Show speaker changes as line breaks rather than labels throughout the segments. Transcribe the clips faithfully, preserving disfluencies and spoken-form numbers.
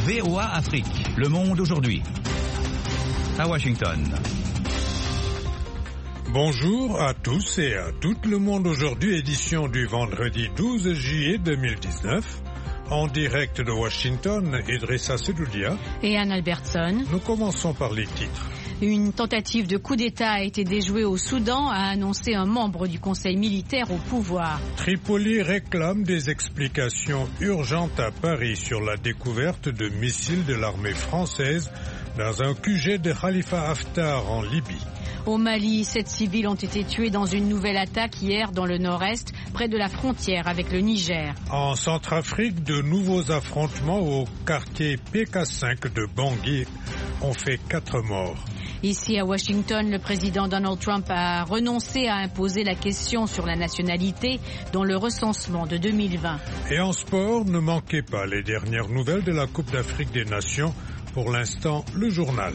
V O A Afrique, Le Monde aujourd'hui. À Washington.
Bonjour à tous et à toutes. Le Monde aujourd'hui, édition du vendredi douze juillet deux mille dix-neuf. En direct de Washington, Idrissa Sedoudia
et Anne Albertson.
Nous commençons par les titres.
Une tentative de coup d'État a été déjouée au Soudan, a annoncé un membre du Conseil militaire au pouvoir.
Tripoli réclame des explications urgentes à Paris sur la découverte de missiles de l'armée française dans un Q G de Khalifa Haftar en Libye.
Au Mali, sept civils ont été tués dans une nouvelle attaque hier dans le nord-est, près de la frontière avec le Niger.
En Centrafrique, de nouveaux affrontements au quartier P K cinq de Bangui ont fait quatre morts.
Ici à Washington, le président Donald Trump a renoncé à imposer la question sur la nationalité dans le recensement de deux mille vingt.
Et en sport, ne manquez pas les dernières nouvelles de la Coupe d'Afrique des Nations. Pour l'instant, le journal.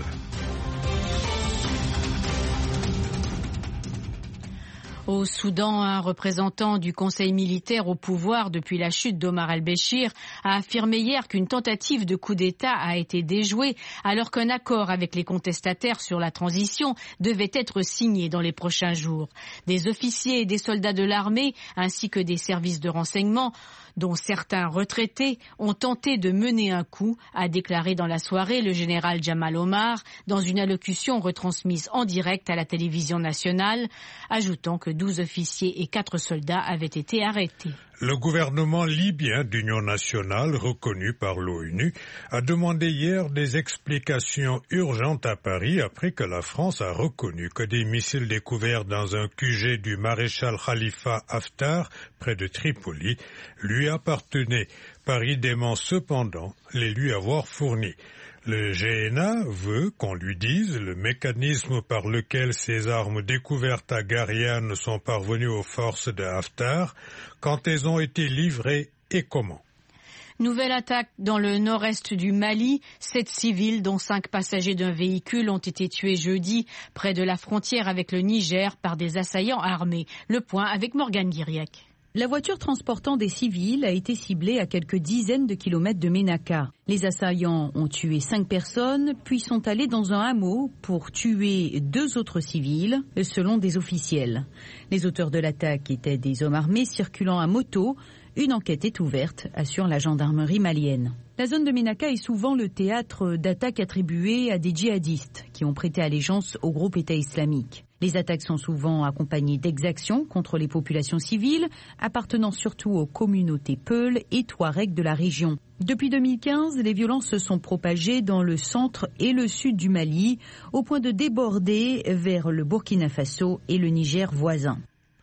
Au Soudan, un représentant du Conseil militaire au pouvoir depuis la chute d'Omar al-Béchir a affirmé hier qu'une tentative de coup d'État a été déjouée alors qu'un accord avec les contestataires sur la transition devait être signé dans les prochains jours. Des officiers et des soldats de l'armée ainsi que des services de renseignement, dont certains retraités, ont tenté de mener un coup, a déclaré dans la soirée le général Jamal Omar dans une allocution retransmise en direct à la télévision nationale, ajoutant que douze officiers et quatre soldats avaient été arrêtés.
Le gouvernement libyen d'union nationale, reconnu par l'ONU, a demandé hier des explications urgentes à Paris après que la France a reconnu que des missiles découverts dans un Q G du maréchal Khalifa Haftar, près de Tripoli, lui appartenaient. Paris dément cependant les lui avoir fournis. Le G N A veut qu'on lui dise le mécanisme par lequel ces armes découvertes à Gariane sont parvenues aux forces de Haftar, quand elles ont été livrées et comment.
Nouvelle attaque dans le nord-est du Mali. Sept civils, dont cinq passagers d'un véhicule, ont été tués jeudi près de la frontière avec le Niger par des assaillants armés. Le point avec Morgane Guiriec.
La voiture transportant des civils a été ciblée à quelques dizaines de kilomètres de Ménaka. Les assaillants ont tué cinq personnes, puis sont allés dans un hameau pour tuer deux autres civils, selon des officiels. Les auteurs de l'attaque étaient des hommes armés circulant à moto. Une enquête est ouverte, assure la gendarmerie malienne. La zone de Ménaka est souvent le théâtre d'attaques attribuées à des djihadistes qui ont prêté allégeance au groupe État islamique. Les attaques sont souvent accompagnées d'exactions contre les populations civiles, appartenant surtout aux communautés Peul et Touareg de la région. Depuis deux mille quinze, les violences se sont propagées dans le centre et le sud du Mali, au point de déborder vers le Burkina Faso et le Niger voisin.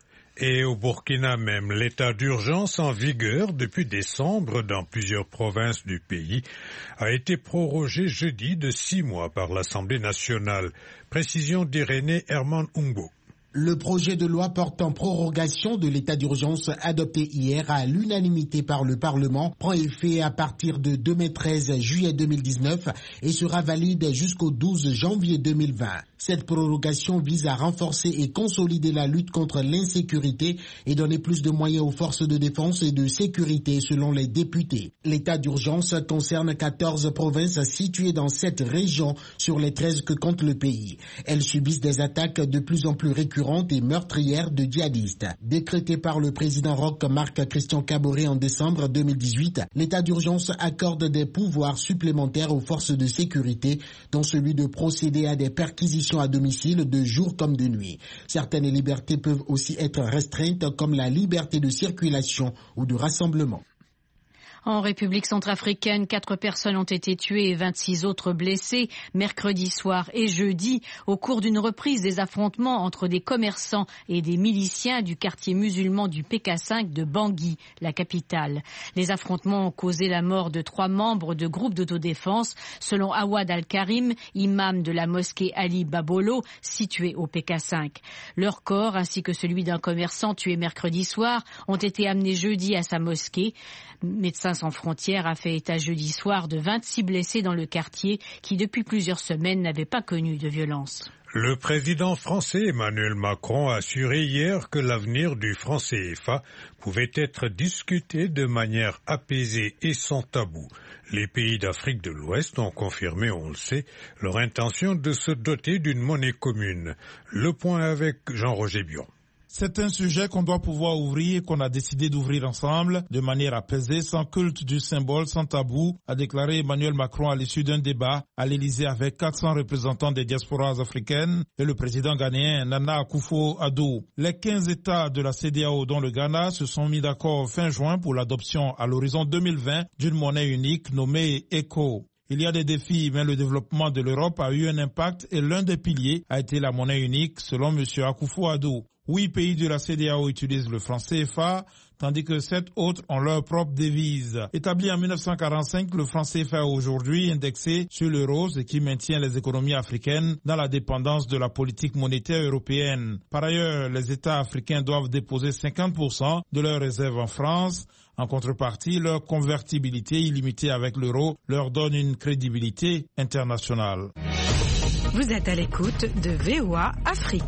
Et au Burkina même, l'état d'urgence en vigueur depuis décembre dans plusieurs provinces du pays a été prorogé jeudi de six mois par l'Assemblée nationale. Précision d'Irénée Herman Umbo.
Le projet de loi portant prorogation de l'état d'urgence adopté hier à l'unanimité par le Parlement prend effet à partir de deux mai treize juillet deux mille dix-neuf et sera valide jusqu'au douze janvier deux mille vingt. Cette prorogation vise à renforcer et consolider la lutte contre l'insécurité et donner plus de moyens aux forces de défense et de sécurité selon les députés. L'état d'urgence concerne quatorze provinces situées dans sept régions sur les treize que compte le pays. Elles subissent des attaques de plus en plus récurrentes et meurtrières de djihadistes. Décrété par le président Roch Marc Christian Kaboré en décembre deux mille dix-huit, l'état d'urgence accorde des pouvoirs supplémentaires aux forces de sécurité, dont celui de procéder à des perquisitions à domicile de jour comme de nuit. Certaines libertés peuvent aussi être restreintes, comme la liberté de circulation ou de rassemblement.
En République centrafricaine, quatre personnes ont été tuées et vingt-six autres blessées mercredi soir et jeudi au cours d'une reprise des affrontements entre des commerçants et des miliciens du quartier musulman du P K cinq de Bangui, la capitale. Les affrontements ont causé la mort de trois membres de groupes d'autodéfense, selon Awad Al-Karim, imam de la mosquée Ali Babolo, située au P K cinq. Leur corps, ainsi que celui d'un commerçant tué mercredi soir, ont été amenés jeudi à sa mosquée. Médecins sans frontières a fait état jeudi soir de vingt-six blessés dans le quartier qui, depuis plusieurs semaines, n'avaient pas connu de violence.
Le président français Emmanuel Macron a assuré hier que l'avenir du franc C F A pouvait être discuté de manière apaisée et sans tabou. Les pays d'Afrique de l'Ouest ont confirmé, on le sait, leur intention de se doter d'une monnaie commune. Le point avec Jean-Roger Bion.
C'est un sujet qu'on doit pouvoir ouvrir et qu'on a décidé d'ouvrir ensemble de manière apaisée, sans culte du symbole, sans tabou, a déclaré Emmanuel Macron à l'issue d'un débat à l'Élysée avec quatre cents représentants des diasporas africaines et le président ghanéen Nana Akufo-Addo. Les quinze États de la C E D E A O, dont le Ghana, se sont mis d'accord fin juin pour l'adoption à l'horizon deux mille vingt d'une monnaie unique nommée ECO. Il y a des défis, mais le développement de l'Europe a eu un impact et l'un des piliers a été la monnaie unique, selon M. Akufo-Addo. Huit pays de la C E D E A O utilisent le franc C F A, tandis que sept autres ont leur propre devise. Établi en mille neuf cent quarante-cinq, le franc C F A est aujourd'hui indexé sur l'euro, ce qui maintient les économies africaines dans la dépendance de la politique monétaire européenne. Par ailleurs, les États africains doivent déposer cinquante pour cent de leurs réserves en France. En contrepartie, leur convertibilité illimitée avec l'euro leur donne une crédibilité internationale.
Vous êtes à l'écoute de V O A Afrique.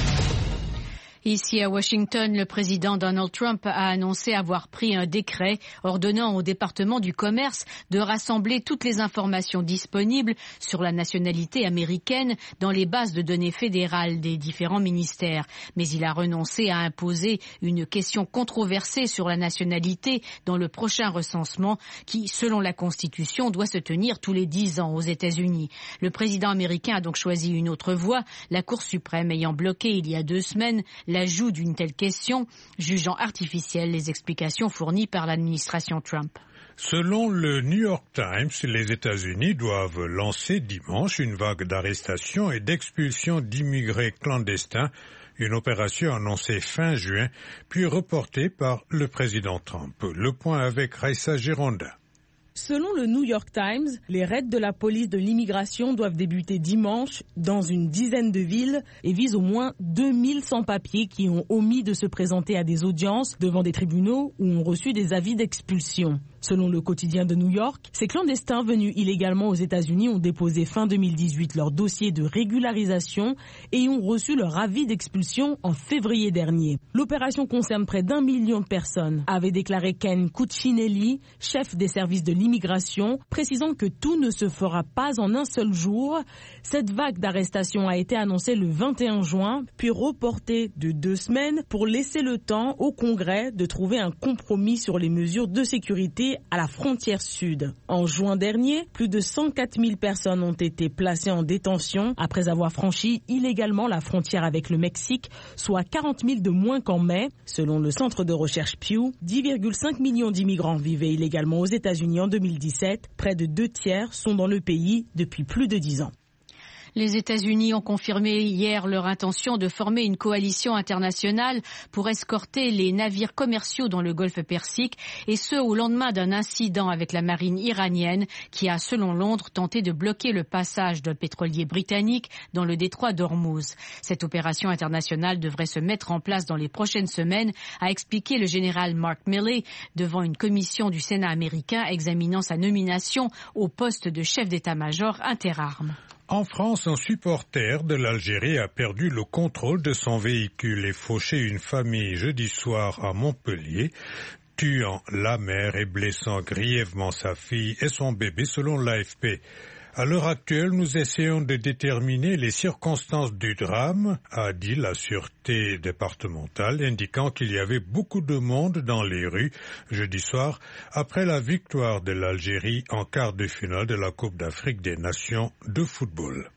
Ici à Washington, le président Donald Trump a annoncé avoir pris un décret ordonnant au département du commerce de rassembler toutes les informations disponibles sur la nationalité américaine dans les bases de données fédérales des différents ministères. Mais il a renoncé à imposer une question controversée sur la nationalité dans le prochain recensement qui, selon la Constitution, doit se tenir tous les dix ans aux États-Unis. Le président américain a donc choisi une autre voie, la Cour suprême ayant bloqué il y a deux semaines l'ajout d'une telle question, jugeant artificielles les explications fournies par l'administration Trump.
Selon le New York Times, les États-Unis doivent lancer dimanche une vague d'arrestations et d'expulsions d'immigrés clandestins, une opération annoncée fin juin, puis reportée par le président Trump. Le point avec Raissa Gironda.
Selon le New York Times, les raids de la police de l'immigration doivent débuter dimanche dans une dizaine de villes et visent au moins deux mille sans-papiers qui ont omis de se présenter à des audiences devant des tribunaux ou ont reçu des avis d'expulsion. Selon le quotidien de New York, ces clandestins venus illégalement aux États-Unis ont déposé fin deux mille dix-huit leur dossier de régularisation et ont reçu leur avis d'expulsion en février dernier. L'opération concerne près d'un million de personnes, avait déclaré Ken Cuccinelli, chef des services de l'immigration, précisant que tout ne se fera pas en un seul jour. Cette vague d'arrestation a été annoncée le vingt et un juin, puis reportée de deux semaines pour laisser le temps au Congrès de trouver un compromis sur les mesures de sécurité à la frontière sud. En juin dernier, plus de cent quatre mille personnes ont été placées en détention après avoir franchi illégalement la frontière avec le Mexique, soit quarante mille de moins qu'en mai. Selon le centre de recherche Pew, dix virgule cinq millions d'immigrants vivaient illégalement aux États-Unis en deux mille dix-sept. Près de deux tiers sont dans le pays depuis plus de dix ans.
Les États-Unis ont confirmé hier leur intention de former une coalition internationale pour escorter les navires commerciaux dans le golfe Persique, et ce au lendemain d'un incident avec la marine iranienne qui a, selon Londres, tenté de bloquer le passage d'un pétrolier britannique dans le détroit d'Ormuz. Cette opération internationale devrait se mettre en place dans les prochaines semaines, a expliqué le général Mark Milley devant une commission du Sénat américain examinant sa nomination au poste de chef d'état-major interarmes.
En France, un supporter de l'Algérie a perdu le contrôle de son véhicule et fauché une famille jeudi soir à Montpellier, tuant la mère et blessant grièvement sa fille et son bébé, selon l'A F P. À l'heure actuelle, nous essayons de déterminer les circonstances du drame, a dit la sûreté départementale, indiquant qu'il y avait beaucoup de monde dans les rues jeudi soir après la victoire de l'Algérie en quart de finale de la Coupe d'Afrique des Nations de football.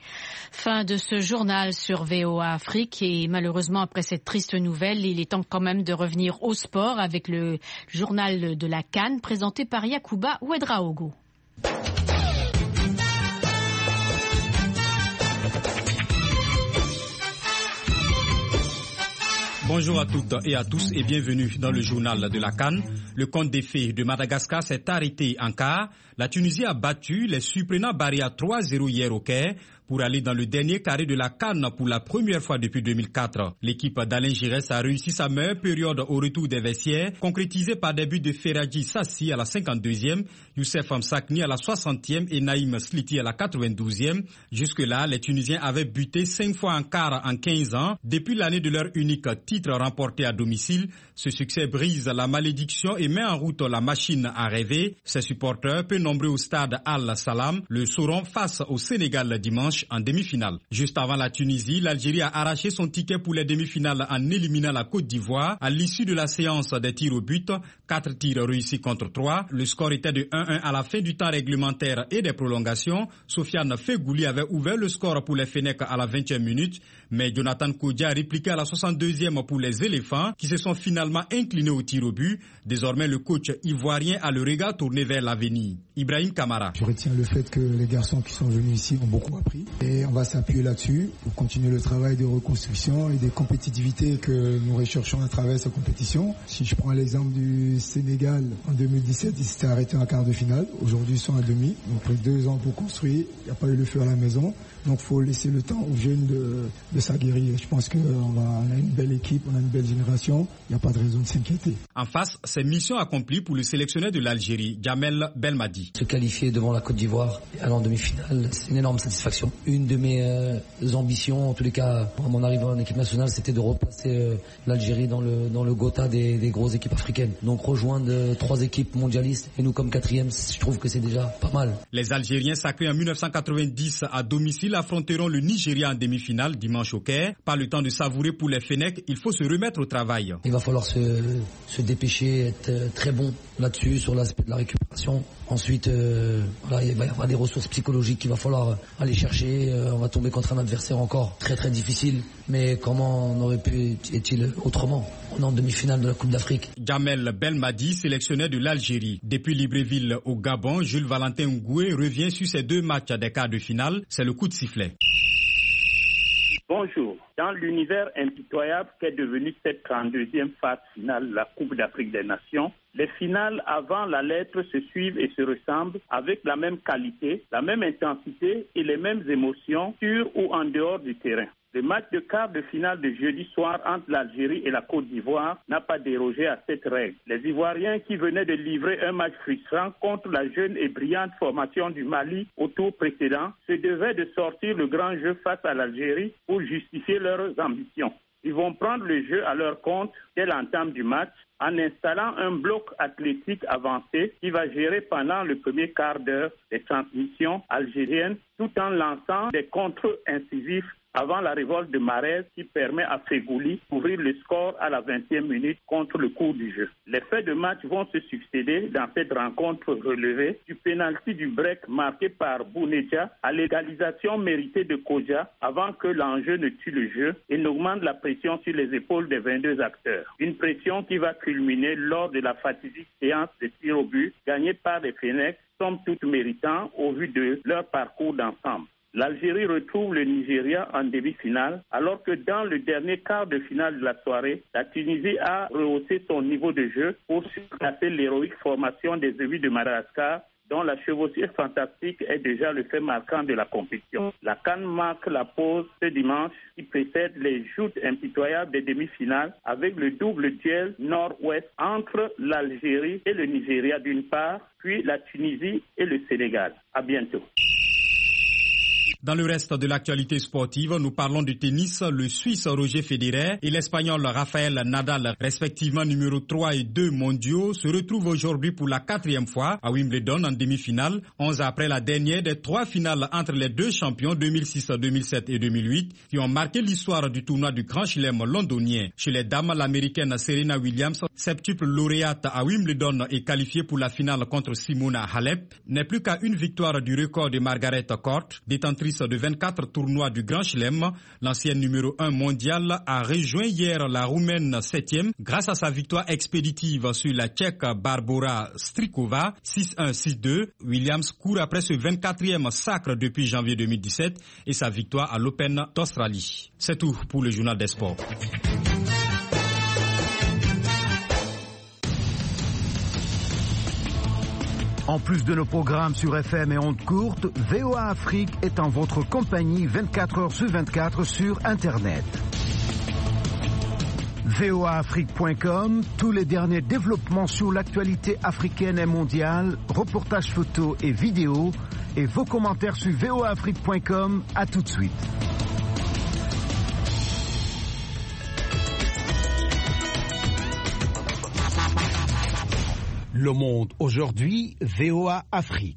Fin de ce journal sur V O A Afrique, et malheureusement après cette triste nouvelle, il est temps quand même de revenir au sport avec le journal de la CAN présenté par Yacouba Ouedraogo.
Bonjour à toutes et à tous et bienvenue dans le journal de la CAN. Le conte des fées de Madagascar s'est arrêté en quart. La Tunisie a battu les surprenants Barrea trois zéro hier au Caire pour aller dans le dernier carré de la CAN pour la première fois depuis deux mille quatre. L'équipe d'Alain Giresse a réussi sa meilleure période au retour des vestiaires, concrétisée par des buts de Ferradji Sassi à la cinquante-deuxième, Youssef Amsakni à la soixantième et Naïm Sliti à la quatre-vingt-douzième. Jusque-là, les Tunisiens avaient buté cinq fois en quart en quinze ans, depuis l'année de leur unique titre remporté à domicile. Ce succès brise la malédiction et met en route la machine à rêver. Ses supporters, peu nombreux au stade Al-Salam, le sauront face au Sénégal dimanche en demi-finale. Juste avant la Tunisie, l'Algérie a arraché son ticket pour les demi-finales en éliminant la Côte d'Ivoire à l'issue de la séance des tirs au but. Quatre tirs réussis contre trois. Le score était de un un à la fin du temps réglementaire et des prolongations. Sofiane Fegouli avait ouvert le score pour les Fennecs à la vingtième minute, mais Jonathan Kodja a répliqué à la soixante-deuxième pour les éléphants qui se sont finalement inclinés au tir au but. Désormais, le coach ivoirien a le regard tourné vers l'avenir. Ibrahim Kamara.
Je retiens le fait que les garçons qui sont venus ici ont beaucoup appris et on va s'appuyer là-dessus pour continuer le travail de reconstruction et de compétitivité que nous recherchons à travers cette compétition. Si je prends l'exemple du Sénégal, en deux mille dix-sept, ils s'étaient arrêtés en quart de finale. Aujourd'hui, ils sont à demi. Ils ont pris deux ans pour construire. Il n'y a pas eu le feu à la maison. Donc, il faut laisser le temps aux jeunes de, de s'aguerrir. Je pense qu'on on a une belle équipe, on a une belle génération. Il n'y a pas de raison de s'inquiéter.
En face, c'est mission accomplie pour le sélectionneur de l'Algérie, Djamel Belmadi.
Se qualifier devant la Côte d'Ivoire et aller en demi-finale, c'est une énorme satisfaction. Une de mes euh, ambitions, en tous les cas, à mon arrivée en équipe nationale, c'était de replacer euh, l'Algérie dans le, dans le Gotha des, des grosses équipes africaines. Donc rejoindre euh, trois équipes mondialistes et nous comme quatrième, je trouve que c'est déjà pas mal.
Les Algériens sacrés en mille neuf cent quatre-vingt-dix à domicile affronteront le Nigeria en demi-finale dimanche au Caire. Pas le temps de savourer pour les Fennecs, il faut se remettre au travail.
Il va falloir se, se dépêcher, être très bon là-dessus, sur l'aspect de la récupération. Ensuite, euh, voilà, il va y avoir des ressources psychologiques qu'il va falloir aller chercher. Euh, on va tomber contre un adversaire encore très très difficile. Mais comment on aurait pu être-il autrement? On est en demi-finale de la Coupe d'Afrique.
Djamel Belmadi, sélectionneur de l'Algérie. Depuis Libreville au Gabon, Jules Valentin Ngoué revient sur ces deux matchs des quarts de finale. C'est le coup de sifflet.
Bonjour. Dans l'univers impitoyable qu'est devenue cette trente-deuxième phase finale, la Coupe d'Afrique des Nations, les finales avant la lettre se suivent et se ressemblent avec la même qualité, la même intensité et les mêmes émotions sur ou en dehors du terrain. Le match de quart de finale de jeudi soir entre l'Algérie et la Côte d'Ivoire n'a pas dérogé à cette règle. Les Ivoiriens qui venaient de livrer un match frustrant contre la jeune et brillante formation du Mali au tour précédent se devaient de sortir le grand jeu face à l'Algérie pour justifier leurs ambitions. Ils vont prendre le jeu à leur compte dès l'entame du match en installant un bloc athlétique avancé qui va gérer pendant le premier quart d'heure les transmissions algériennes tout en lançant des contres incisifs avant la révolte de Marez qui permet à Fegouli d'ouvrir le score à la vingtième minute contre le cours du jeu. Les faits de match vont se succéder dans cette rencontre relevée du pénalty du break marqué par Bounedja à l'égalisation méritée de Kodja avant que l'enjeu ne tue le jeu et n'augmente la pression sur les épaules des vingt-deux acteurs. Une pression qui va culminer lors de la fatidique séance de tir au but gagnée par les Fennecs, somme toute méritants au vu de leur parcours d'ensemble. L'Algérie retrouve le Nigeria en demi-finale, alors que dans le dernier quart de finale de la soirée, la Tunisie a rehaussé son niveau de jeu pour surclasser l'héroïque formation des Zébus de Madagascar, dont la chevauchée fantastique est déjà le fait marquant de la compétition. La CAN marque la pause ce dimanche qui précède les joutes impitoyables des demi-finales avec le double duel nord-ouest entre l'Algérie et le Nigeria d'une part, puis la Tunisie et le Sénégal. À bientôt.
Dans le reste de l'actualité sportive, nous parlons du tennis. Le Suisse Roger Federer et l'Espagnol Rafael Nadal, respectivement numéro trois et deux mondiaux, se retrouvent aujourd'hui pour la quatrième fois à Wimbledon en demi-finale, onze après la dernière des trois finales entre les deux champions deux mille six, deux mille sept et deux mille huit qui ont marqué l'histoire du tournoi du Grand Chelem londonien. Chez les dames, l'américaine Serena Williams, septuple lauréate à Wimbledon et qualifiée pour la finale contre Simona Halep, n'est plus qu'à une victoire du record de Margaret Court, détentrice de vingt-quatre tournois du Grand Chelem. L'ancienne numéro un mondiale a rejoint hier la Roumaine septième grâce à sa victoire expéditive sur la Tchèque Barbora Strikova six un six deux. Williams court après ce vingt-quatrième sacre depuis janvier deux mille dix-sept et sa victoire à l'Open d'Australie. C'est tout pour le journal des sports.
En plus de nos programmes sur F M et ondes courtes, V O A Afrique est en votre compagnie vingt-quatre heures sur vingt-quatre sur Internet. V O A Afrique point com, tous les derniers développements sur l'actualité africaine et mondiale, reportages photos et vidéos, et vos commentaires sur V O A Afrique point com. À tout de suite. Le Monde aujourd'hui, V O A Afrique.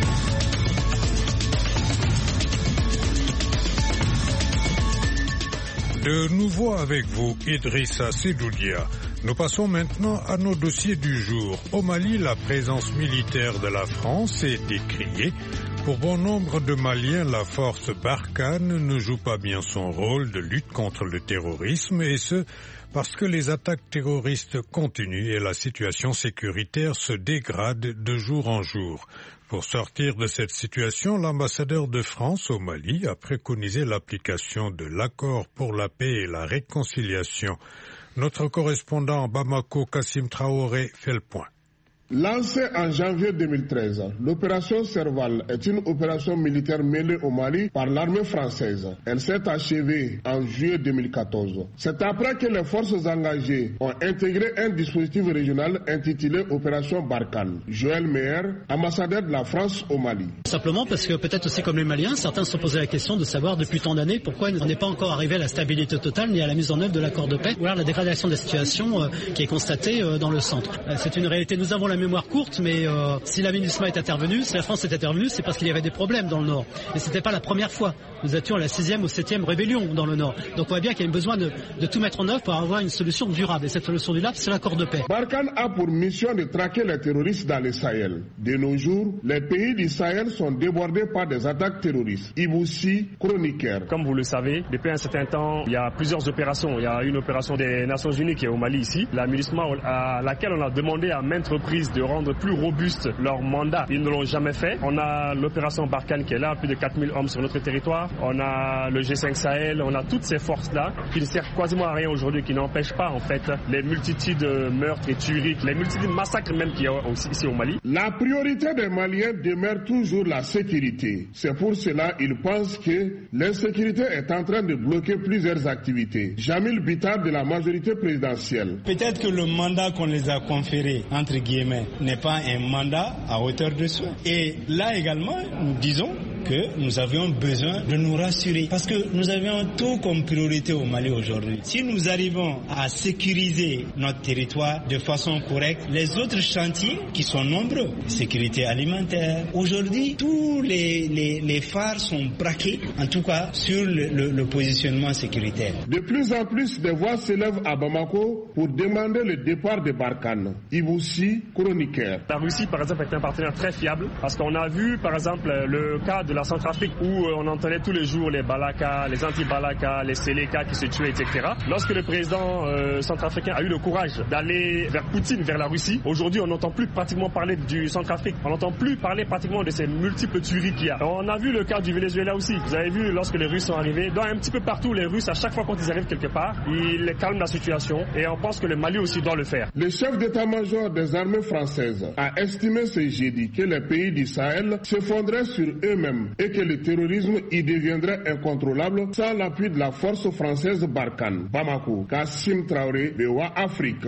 De nouveau avec vous, Idrissa Sedoudia. Nous passons maintenant à nos dossiers du jour. Au Mali, la présence militaire de la France est décriée. Pour bon nombre de Maliens, la force Barkhane ne joue pas bien son rôle de lutte contre le terrorisme, et ce, parce que les attaques terroristes continuent et la situation sécuritaire se dégrade de jour en jour. Pour sortir de cette situation, l'ambassadeur de France au Mali a préconisé l'application de l'accord pour la paix et la réconciliation. Notre correspondant Bamako, Kassim Traoré, fait le point.
Lancée en janvier deux mille treize, l'opération Serval est une opération militaire menée au Mali par l'armée française. Elle s'est achevée en juillet deux mille quatorze. C'est après que les forces engagées ont intégré un dispositif régional intitulé Opération Barkhane. Joël Meyer, ambassadeur de la France au Mali.
Simplement parce que peut-être aussi comme les Maliens, certains se sont posé la question de savoir depuis tant d'années pourquoi on n'est pas encore arrivé à la stabilité totale ni à la mise en œuvre de l'accord de paix ou alors la dégradation de la situation euh, qui est constatée euh, dans le centre. Euh, c'est une réalité, nous avons la mémoire courte, mais euh, si la MINUSMA est intervenue, si la France est intervenue, c'est parce qu'il y avait des problèmes dans le Nord. Et c'était pas la première fois. Nous étions à la sixième ou septième rébellion dans le Nord. Donc on voit bien qu'il y a besoin de, de tout mettre en œuvre pour avoir une solution durable. Et cette solution durable, c'est l'accord de paix.
Barkhane a pour mission de traquer les terroristes dans le Sahel. De nos jours, les pays du Sahel sont débordés par des attaques terroristes. Iboussi, chroniqueur.
Comme vous le savez, depuis un certain temps, il y a plusieurs opérations. Il y a une opération des Nations Unies qui est au Mali ici. La MINUSMA, à laquelle on a demandé à maintes reprises de rendre plus robuste leur mandat. Ils ne l'ont jamais fait. On a l'opération Barkhane qui est là, plus de quatre mille hommes sur notre territoire. On a le G cinq Sahel, on a toutes ces forces-là qui ne servent quasiment à rien aujourd'hui, qui n'empêchent pas en fait les multitudes de meurtres et tueries, les multitudes de massacres même qu'il y a aussi ici au Mali.
La priorité des Maliens demeure toujours la sécurité. C'est pour cela qu'ils pensent que l'insécurité est en train de bloquer plusieurs activités. Jamil Bitar de la majorité présidentielle.
Peut-être que le mandat qu'on les a conféré, entre guillemets, n'est pas un mandat à hauteur de soi. Et là également, nous disons que nous avions besoin de nous rassurer parce que nous avions tout comme priorité au Mali aujourd'hui. Si nous arrivons à sécuriser notre territoire de façon correcte, les autres chantiers qui sont nombreux, sécurité alimentaire, aujourd'hui tous les, les, les phares sont braqués, en tout cas sur le, le, le positionnement sécuritaire.
De plus en plus de voix s'élèvent à Bamako pour demander le départ de Barkhane. Iboussi, chroniqueur.
La Russie par exemple est un partenaire très fiable parce qu'on a vu par exemple le cas de la Centrafrique où on entendait tous les jours les Balaka, les anti-Balaka, les Seleka qui se tuaient, et cetera. Lorsque le président euh, centrafricain a eu le courage d'aller vers Poutine, vers la Russie, aujourd'hui on n'entend plus pratiquement parler du Centrafrique, on n'entend plus parler pratiquement de ces multiples tueries qu'il y a. On a vu le cas du Venezuela aussi. Vous avez vu lorsque les Russes sont arrivés, dans un petit peu partout les Russes, à chaque fois quand ils arrivent quelque part, ils calment la situation et on pense que le Mali aussi doit le faire.
Le chef d'état-major des armées françaises a estimé ce jeudi que les pays du Sahel s'effondreraient sur eux-mêmes et que le terrorisme y deviendrait incontrôlable sans l'appui de la force française Barkhane. Bamako, Kassim Traoré, V O A Afrique.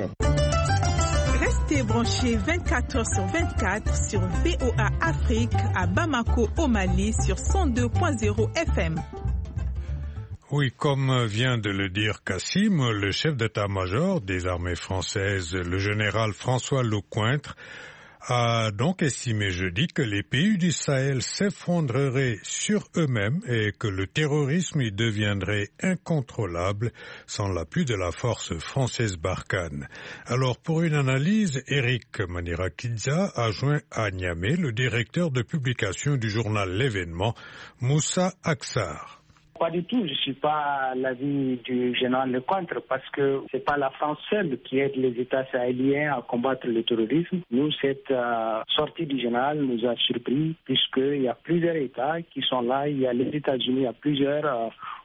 Restez branchés vingt-quatre heures sur vingt-quatre sur V O A Afrique à Bamako au Mali sur cent deux point zéro F M.
Oui, comme vient de le dire Kassim, le chef d'état-major des armées françaises, le général François Lecointre, a donc estimé jeudi que les pays du Sahel s'effondreraient sur eux-mêmes et que le terrorisme y deviendrait incontrôlable sans l'appui de la force française Barkhane. Alors pour une analyse, Eric Manirakidza a joint à Niamey le directeur de publication du journal L'Événement, Moussa Aksar.
Pas du tout, je ne suis pas à l'avis du général Lecointre parce que ce n'est pas la France seule qui aide les États sahéliens à combattre le terrorisme. Nous, cette euh, sortie du général nous a surpris puisqu'il y a plusieurs États qui sont là. Il y a les États-Unis, il y a plusieurs euh,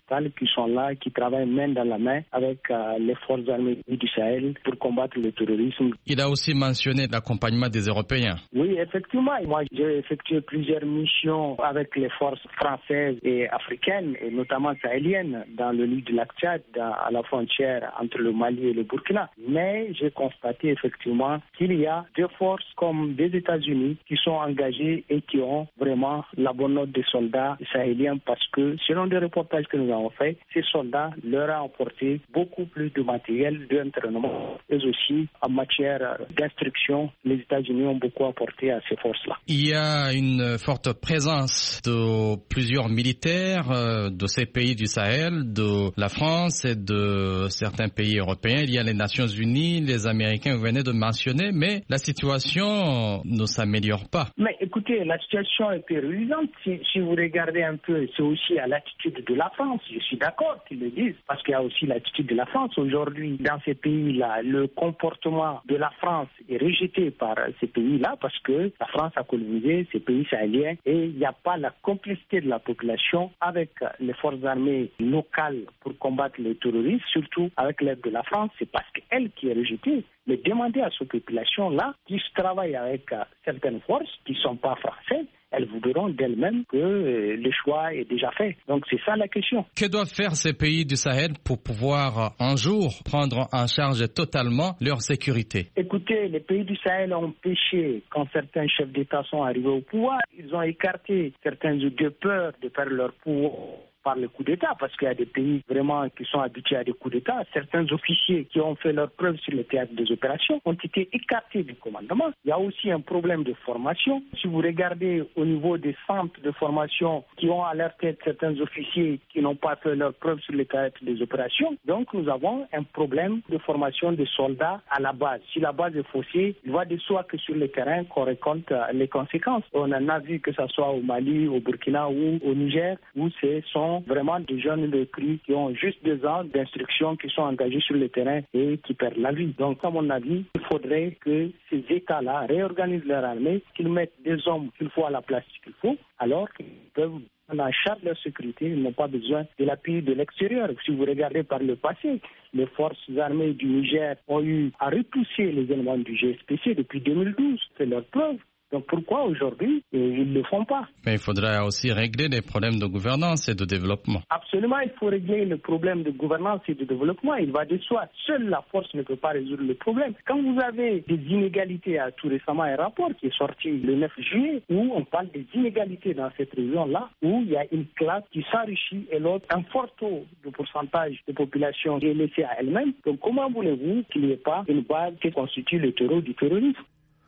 occidentales qui sont là, qui travaillent main dans la main avec euh, les forces armées du Sahel pour combattre le terrorisme.
Il a aussi mentionné l'accompagnement des Européens.
Oui, effectivement. Moi, j'ai effectué plusieurs missions avec les forces françaises et africaines, et notamment sahéliennes, dans le lit du lac Tchad, dans, à la frontière entre le Mali et le Burkina. Mais j'ai constaté effectivement qu'il y a des forces comme des États-Unis qui sont engagées et qui ont vraiment la bonne note des soldats sahéliens, parce que selon des reportages que nous avons faits, ces soldats leur ont apporté beaucoup plus de matériel, d'entraînement, et aussi en matière d'instruction, les États-Unis ont beaucoup apporté à ces forces-là.
Il y a une forte présence de plusieurs militaires de ces pays du Sahel, de la France et de certains pays européens. Il y a les Nations Unies, les Américains, vous venez de mentionner, mais la situation ne s'améliore pas.
Mais écoutez, la situation est périllante. Si, si vous regardez un peu, c'est aussi à l'attitude de la France. Je suis d'accord qu'ils le disent, parce qu'il y a aussi l'attitude de la France. Aujourd'hui, dans ces pays-là, le comportement de la France est rejeté par ces pays-là, parce que la France a colonisé ces pays sahéliens et il n'y a pas la complicité de la population avec les forces armées locales pour combattre le terrorisme, surtout avec l'aide de la France. C'est parce qu'elle qui est rejetée. Mais demandez à ces populations-là qui travaillent avec euh, certaines forces qui ne sont pas françaises, elles vous diront d'elles-mêmes que euh, le choix est déjà fait. Donc c'est ça la question.
Que doivent faire ces pays du Sahel pour pouvoir un jour prendre en charge totalement leur sécurité?
Écoutez, les pays du Sahel ont péché quand certains chefs d'État sont arrivés au pouvoir. Ils ont écarté certains de peur de perdre leur pouvoir par le coup d'État, parce qu'il y a des pays vraiment qui sont habitués à des coups d'État. Certains officiers qui ont fait leurs preuves sur le théâtre des opérations ont été écartés du commandement. Il y a aussi un problème de formation. Si vous regardez au niveau des centres de formation qui ont à leur tête certains officiers qui n'ont pas fait leurs preuves sur le théâtre des opérations, donc nous avons un problème de formation des soldats à la base. Si la base est faussée, il va de soi que sur le terrain qu'on récolte les conséquences. On en a vu que ce soit au Mali, au Burkina ou au Niger, où ce sont vraiment des jeunes recrues qui ont juste deux ans d'instruction, qui sont engagés sur le terrain et qui perdent la vie. Donc, à mon avis, il faudrait que ces États-là réorganisent leur armée, qu'ils mettent des hommes qu'il faut à la place qu'il faut, alors qu'ils peuvent prendre en charge leur sécurité. Ils n'ont pas besoin de l'appui de l'extérieur. Si vous regardez par le passé, les forces armées du Niger ont eu à repousser les éléments du G S P C depuis deux mille douze. C'est leur preuve. Donc pourquoi aujourd'hui ils ne le font pas?
Mais il faudrait aussi régler les problèmes de gouvernance et de développement.
Absolument, il faut régler le problème de gouvernance et de développement. Il va de soi. Seule la force ne peut pas résoudre le problème. Quand vous avez des inégalités, à tout récemment un rapport qui est sorti le neuf juillet où on parle des inégalités dans cette région-là, où il y a une classe qui s'enrichit et l'autre, un fort taux de pourcentage de population qui est laissée à elle-même. Donc comment voulez-vous qu'il n'y ait pas une base qui constitue le terreau du terrorisme?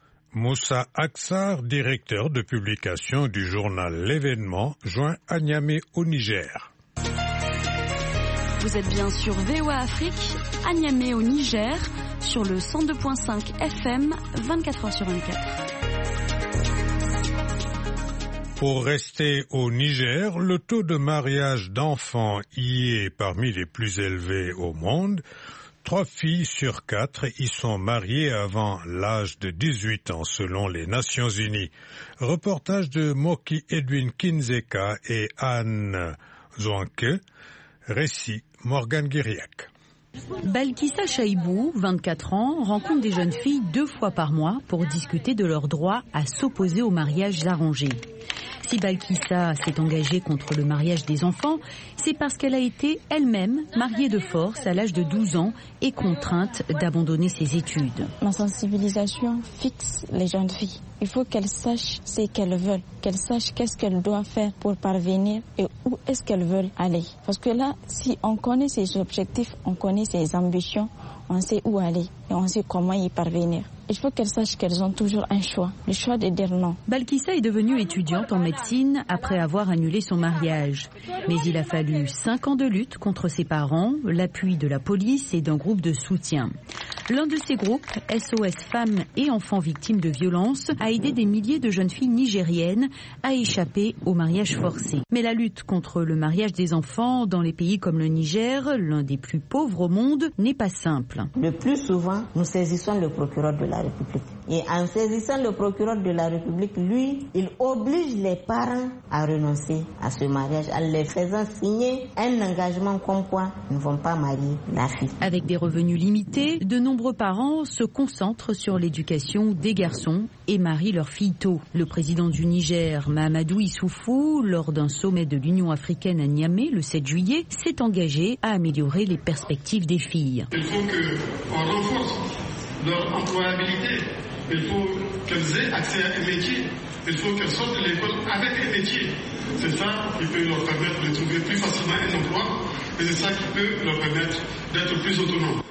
Moussa Aksar, directeur de publication du journal L'événement, joint à Niamey au Niger.
Vous êtes bien sur V O A Afrique, à Niamey au Niger, sur le cent deux virgule cinq F M, vingt-quatre heures sur vingt-quatre.
Pour rester au Niger, le taux de mariage d'enfants y est parmi les plus élevés au monde. Trois filles sur quatre y sont mariées avant l'âge de dix-huit ans, selon les Nations Unies. Reportage de Moki Edwin Kinzeka et Anne Zouanke. Récit Morgane Guiriac.
Balkissa Chaibou, vingt-quatre ans, rencontre des jeunes filles deux fois par mois pour discuter de leur droit à s'opposer aux mariages arrangés. Si Balkissa s'est engagée contre le mariage des enfants, c'est parce qu'elle a été elle-même mariée de force à l'âge de douze ans et contrainte d'abandonner ses études.
Ma sensibilisation fixe les jeunes filles. Il faut qu'elles sachent ce qu'elles veulent, qu'elles sachent qu'est-ce qu'elles doivent faire pour parvenir et où est-ce qu'elles veulent aller. Parce que là, si on connaît ses objectifs, on connaît ses ambitions, on sait où aller et on sait comment y parvenir. Il faut qu'elles sachent qu'elles ont toujours un choix, le choix de dire non.
Balkissa est devenue étudiante en médecine après avoir annulé son mariage. Mais il a fallu cinq ans de lutte contre ses parents, l'appui de la police et d'un groupe de soutien. L'un de ces groupes, S O S Femmes et Enfants Victimes de Violences, a aidé des milliers de jeunes filles nigériennes à échapper au mariage forcé. Mais la lutte contre le mariage des enfants dans les pays comme le Niger, l'un des plus pauvres au monde, n'est pas simple.
Le plus souvent, nous saisissons le procureur de la République.
Et en saisissant le procureur de la République, lui, il oblige les parents à renoncer à ce mariage en les faisant signer un engagement comme quoi ils ne vont pas marier la fille.
Avec des revenus limités, de nombreux parents se concentrent sur l'éducation des garçons et marient leurs filles tôt. Le président du Niger, Mahamadou Issoufou, lors d'un sommet de l'Union africaine à Niamey le sept juillet, s'est engagé à améliorer les perspectives des filles.
Il faut qu'on renforce leur employabilité. Il faut qu'elles aient accès à un métier. Il faut qu'elles sortent de l'école avec un métier. C'est ça qui peut leur permettre de trouver plus facilement un emploi et c'est ça qui peut leur permettre d'être plus autonomes.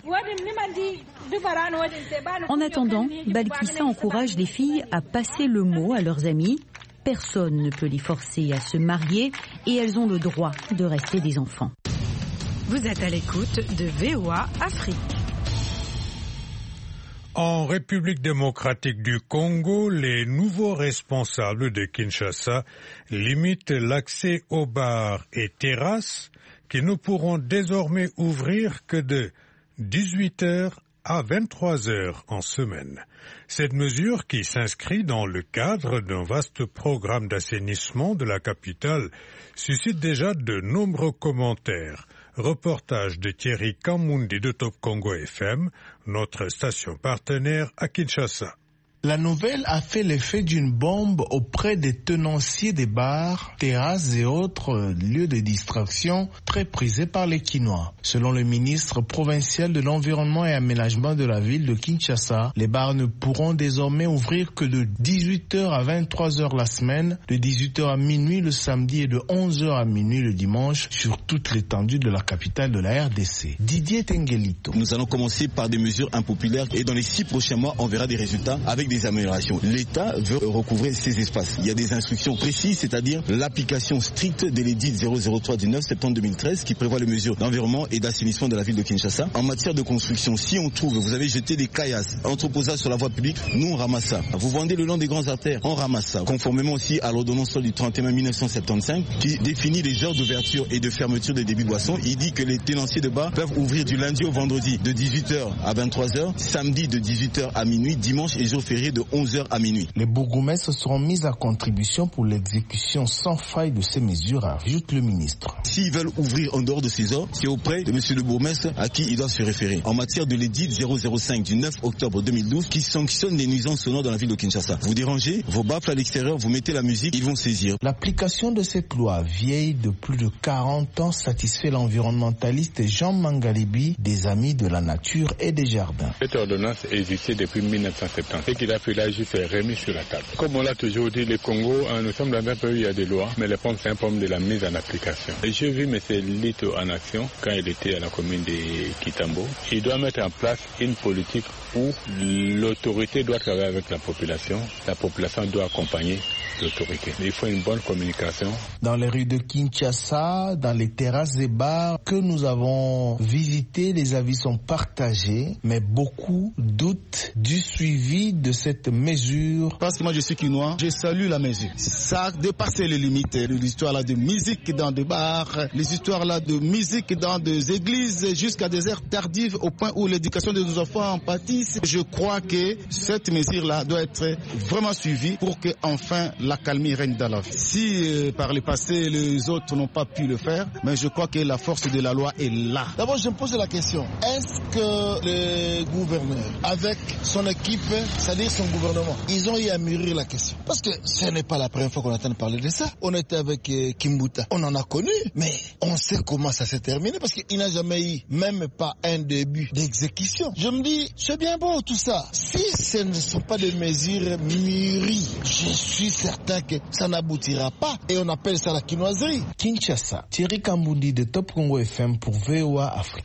En attendant, Balkissa encourage les filles à passer le mot à leurs amis. Personne ne peut les forcer à se marier et elles ont le droit de rester des enfants.
Vous êtes à l'écoute de V O A Afrique.
En République démocratique du Congo, les nouveaux responsables de Kinshasa limitent l'accès aux bars et terrasses qui ne pourront désormais ouvrir que de dix-huit heures à vingt-trois heures en semaine. Cette mesure, qui s'inscrit dans le cadre d'un vaste programme d'assainissement de la capitale, suscite déjà de nombreux commentaires. Reportage de Thierry Kamundi de Top Congo F M, notre station partenaire à Kinshasa.
La nouvelle a fait l'effet d'une bombe auprès des tenanciers des bars, terrasses et autres lieux de distraction très prisés par les Kinois. Selon le ministre provincial de l'Environnement et Aménagement de la ville de Kinshasa, les bars ne pourront désormais ouvrir que de dix-huit heures à vingt-trois heures la semaine, de dix-huit heures à minuit le samedi et de onze heures à minuit le dimanche sur toute l'étendue de la capitale de la R D C. Didier Tengelito.
Nous allons commencer par des mesures impopulaires et dans les six prochains mois, on verra des résultats avec des améliorations. L'État veut recouvrer ces espaces. Il y a des instructions précises, c'est-à-dire l'application stricte de l'édit zéro zéro trois du neuf septembre deux mille treize qui prévoit les mesures d'environnement et d'assainissement de la ville de Kinshasa. En matière de construction, si on trouve, vous avez jeté des caillasses, entreposage sur la voie publique, nous on ramasse ça. Vous vendez le long des grandes artères, on ramasse ça. Conformément aussi à l'ordonnance du trente et un mai mille neuf cent soixante-quinze qui définit les heures d'ouverture et de fermeture des débits de boissons, il dit que les tenanciers de bars peuvent ouvrir du lundi au vendredi de dix-huit heures à vingt-trois heures, samedi de dix-huit heures à minuit, dimanche et jour férié de onze heures à minuit.
Les bourgmestres seront mis à contribution pour l'exécution sans faille de ces mesures, ajoute le ministre.
S'ils veulent ouvrir en dehors de ces heures, c'est auprès de monsieur le bourgmestre à qui ils doivent se référer. En matière de l'édit zéro zéro cinq du neuf octobre deux mille douze qui sanctionne les nuisances sonores dans la ville de Kinshasa. Vous dérangez, vos baffles à l'extérieur, vous mettez la musique, ils vont saisir.
L'application de cette loi vieille de plus de quarante ans satisfait l'environnementaliste Jean Mangalibi, des Amis de la Nature et des Jardins.
Cette ordonnance existait depuis mille neuf cent soixante-dix et qu'il a fallu juste remis sur la table. Comme on l'a toujours dit, le Congo, nous sommes dans un pays où il y a des lois, mais le problème c'est un problème de la mise en application. Et j'ai vu M. Lito en action quand il était à la commune de Kitambo. Il doit mettre en place une politique où l'autorité doit travailler avec la population, la population doit accompagner l'autorité. Il faut une bonne communication.
Dans les rues de Kinshasa, dans les terrasses et bars que nous avons visités, les avis sont partagés, mais beaucoup doutent du suivi de cette mesure.
Parce que moi je suis quinois, je salue la mesure. Ça a dépassé les limites. L'histoire là de musique dans des bars, les histoires là de musique dans des églises jusqu'à des heures tardives au point où l'éducation de nos enfants en pâtissent. Je crois que cette mesure là doit être vraiment suivie pour que enfin la calmie règne dans la vie. Si euh, par le passé les autres n'ont pas pu le faire, mais je crois que la force de la loi est là.
D'abord je me pose la question, est-ce que le gouverneur avec son équipe, c'est-à-dire son gouvernement, ils ont eu à mûrir la question? Parce que ce n'est pas la première fois qu'on entend parler de ça. On était avec euh, Kimbuta, on en a connu, mais on sait comment ça s'est terminé parce qu'il n'a jamais eu même pas un début d'exécution. Je me dis, c'est bien beau tout ça. Si ce ne sont pas des mesures mûries, je suis certain que ça n'aboutira pas et on appelle ça la quinoiserie.
Kinshasa, Thierry Kambundi de Top Congo F M pour V O A Afrique.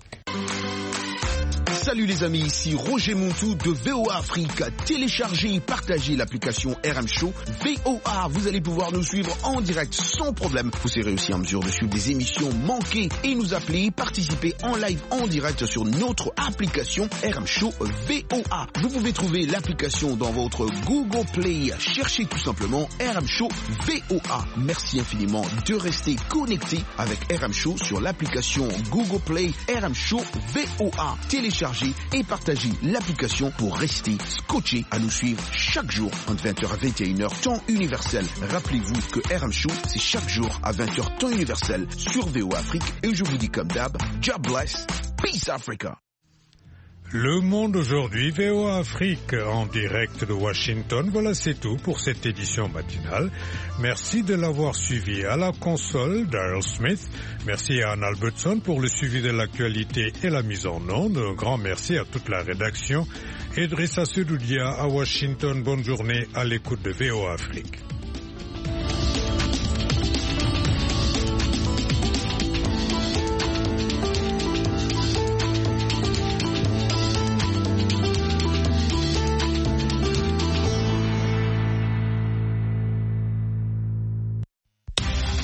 Salut les amis, ici Roger Montou de V O A Afrique. Téléchargez et partagez l'application R M Show V O A. Vous allez pouvoir nous suivre en direct sans problème. Vous serez aussi en mesure de suivre des émissions manquées et nous appeler, participer en live en direct sur notre application R M Show V O A. Vous pouvez trouver l'application dans votre Google Play. Cherchez tout simplement R M Show V O A. Merci infiniment de rester connecté avec R M Show sur l'application Google Play R M Show V O A. Téléchargez téléchargez et partagez l'application pour rester scotché à nous suivre chaque jour entre vingt heures à vingt et une heures temps universel. Rappelez-vous que R M Show, c'est chaque jour à vingt heures temps universel sur V O A Afrique. Et je vous dis comme d'hab, God bless, peace Africa.
Le Monde aujourd'hui, V O A Afrique en direct de Washington. Voilà, c'est tout pour cette édition matinale. Merci de l'avoir suivi à la console, Daryl Smith. Merci à Anne Albertson pour le suivi de l'actualité et la mise en onde. Un grand merci à toute la rédaction. Idrissa Sedoudia à Washington. Bonne journée à l'écoute de V O A Afrique.